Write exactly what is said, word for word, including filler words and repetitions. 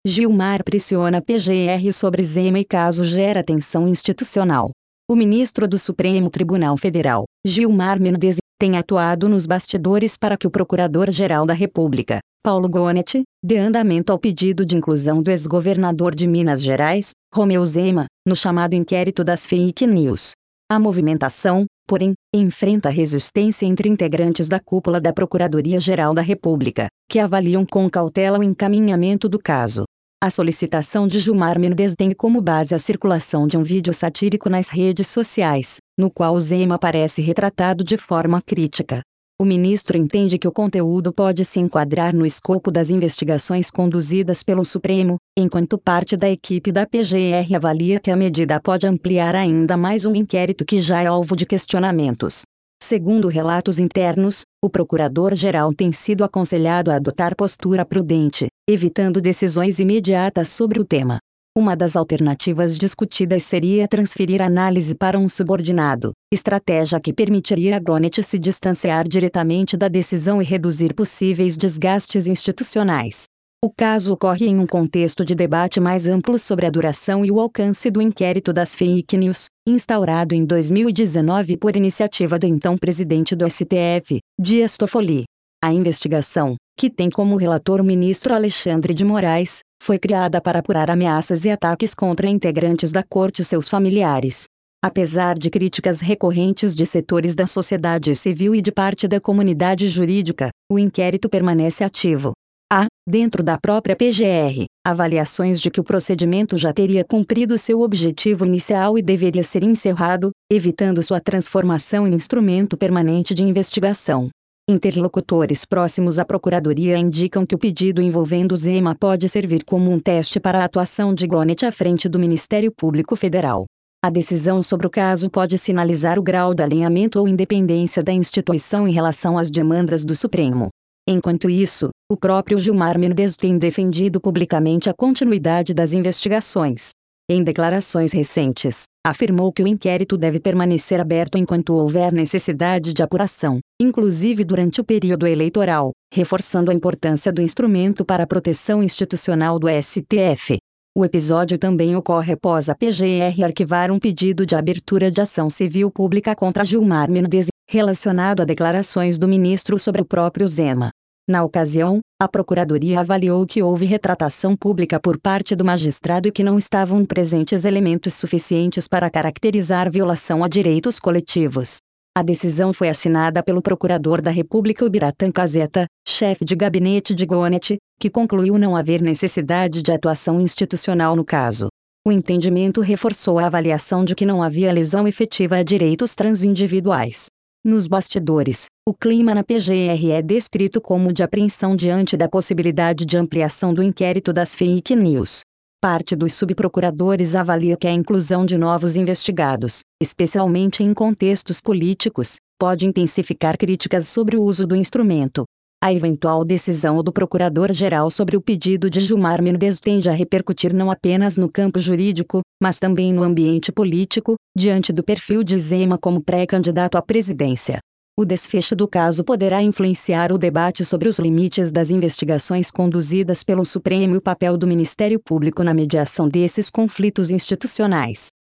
Gilmar pressiona P G R sobre Zema e caso gera tensão institucional. O ministro do Supremo Tribunal Federal, Gilmar Mendes, tem atuado nos bastidores para que o Procurador-Geral da República, Paulo Gonet, dê andamento ao pedido de inclusão do ex-governador de Minas Gerais, Romeu Zema, no chamado inquérito das fake news. A movimentação, porém, enfrenta resistência entre integrantes da cúpula da Procuradoria-Geral da República, que avaliam com cautela o encaminhamento do caso. A solicitação de Gilmar Mendes tem como base a circulação de um vídeo satírico nas redes sociais, no qual Zema aparece retratado de forma crítica. O ministro entende que o conteúdo pode se enquadrar no escopo das investigações conduzidas pelo Supremo, enquanto parte da equipe da P G R avalia que a medida pode ampliar ainda mais um inquérito que já é alvo de questionamentos. Segundo relatos internos, o procurador-geral tem sido aconselhado a adotar postura prudente, evitando decisões imediatas sobre o tema. Uma das alternativas discutidas seria transferir a análise para um subordinado, estratégia que permitiria a Gonet se distanciar diretamente da decisão e reduzir possíveis desgastes institucionais. O caso ocorre em um contexto de debate mais amplo sobre a duração e o alcance do inquérito das fake news, instaurado em dois mil e dezenove por iniciativa do então presidente do S T F, Dias Toffoli. A investigação, que tem como relator o ministro Alexandre de Moraes, foi criada para apurar ameaças e ataques contra integrantes da corte e seus familiares. Apesar de críticas recorrentes de setores da sociedade civil e de parte da comunidade jurídica, o inquérito permanece ativo. Há, dentro da própria P G R, avaliações de que o procedimento já teria cumprido seu objetivo inicial e deveria ser encerrado, evitando sua transformação em instrumento permanente de investigação. Interlocutores próximos à Procuradoria indicam que o pedido envolvendo Zema pode servir como um teste para a atuação de Gonet à frente do Ministério Público Federal. A decisão sobre o caso pode sinalizar o grau de alinhamento ou independência da instituição em relação às demandas do Supremo. Enquanto isso, o próprio Gilmar Mendes tem defendido publicamente a continuidade das investigações. Em declarações recentes, afirmou que o inquérito deve permanecer aberto enquanto houver necessidade de apuração, inclusive durante o período eleitoral, reforçando a importância do instrumento para a proteção institucional do S T F. O episódio também ocorre após a P G R arquivar um pedido de abertura de ação civil pública contra Gilmar Mendes, relacionado a declarações do ministro sobre o próprio Zema. Na ocasião, a Procuradoria avaliou que houve retratação pública por parte do magistrado e que não estavam presentes elementos suficientes para caracterizar violação a direitos coletivos. A decisão foi assinada pelo Procurador da República Ubiratã Caseta, chefe de gabinete de Gonet, que concluiu não haver necessidade de atuação institucional no caso. O entendimento reforçou a avaliação de que não havia lesão efetiva a direitos transindividuais. Nos bastidores, o clima na P G R é descrito como de apreensão diante da possibilidade de ampliação do inquérito das fake news. Parte dos subprocuradores avalia que a inclusão de novos investigados, especialmente em contextos políticos, pode intensificar críticas sobre o uso do instrumento. A eventual decisão do Procurador-Geral sobre o pedido de Gilmar Mendes tende a repercutir não apenas no campo jurídico, mas também no ambiente político, diante do perfil de Zema como pré-candidato à presidência. O desfecho do caso poderá influenciar o debate sobre os limites das investigações conduzidas pelo Supremo e o papel do Ministério Público na mediação desses conflitos institucionais.